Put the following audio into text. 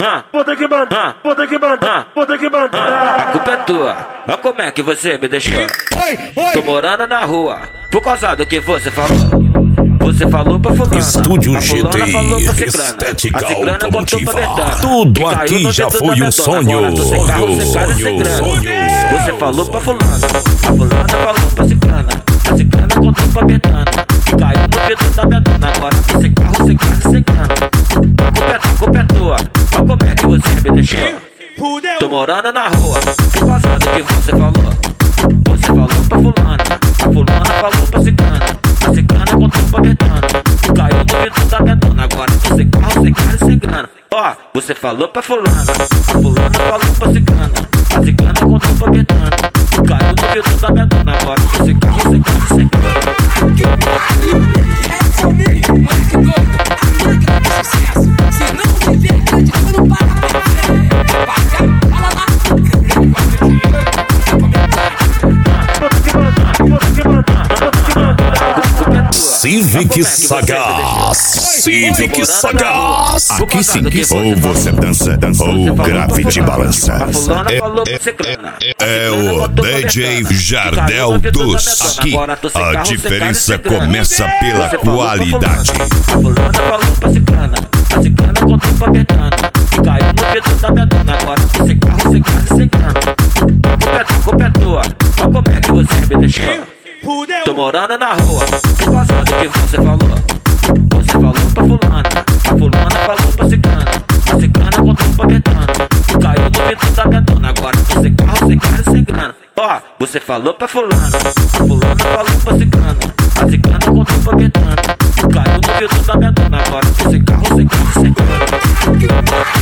Puta que mandar, puta que mandar, puta que mandar. A culpa é tua, olha como é que você me deixou. Tô morando na rua, por causa do que você falou. Você falou pra fulana, Estúdio a fulana GT, falou pra ciclana, estética a ciclana contou pra automotiva. Betana. Tudo aqui já foi um sonho. Você falou pra fulana, a fulana falou pra ciclana, a ciclana contou pra Betana. Que caiu no vidro da Betana, agora esse carro ciclana. A culpa é tua, olha como é que você me deixou. Tô morando na rua, por causa do que você falou. Você falou pra fulana, a fulana falou pra ciclana, a ciclana contou pra Betana. Caiu no vidro da Betana, agora você carro sem grana. Ó, você falou pra fulana, a fulana falou pra ciclana, a ciclana contou pra Betana. Caiu no vidro da Betana, agora você carro sem grana. Civic Sagaz, Civic Sagaz. Aqui sim, ou você dança, ou grave de balança. É o DJ Jardel dos. Aqui a diferença começa pela qualidade. A fulana falou pra ciclana, a ciclana contou pra Betana. Caiu no vidro da Betana, agora esse carro sem grana. A culpa é tua, olha como é que você me deixou. Tô morando na rua, por causa do que você falou. Você falou pra fulana, a fulana falou pra ciclana, a ciclana contou pra Betana. Caiu no vidro da Betana, agora você carro sem grana. Ó, você falou pra fulana, a fulana falou pra ciclana, a ciclana contou pra Betana. Caiu no vidro da Betana, agora você carro sem grana.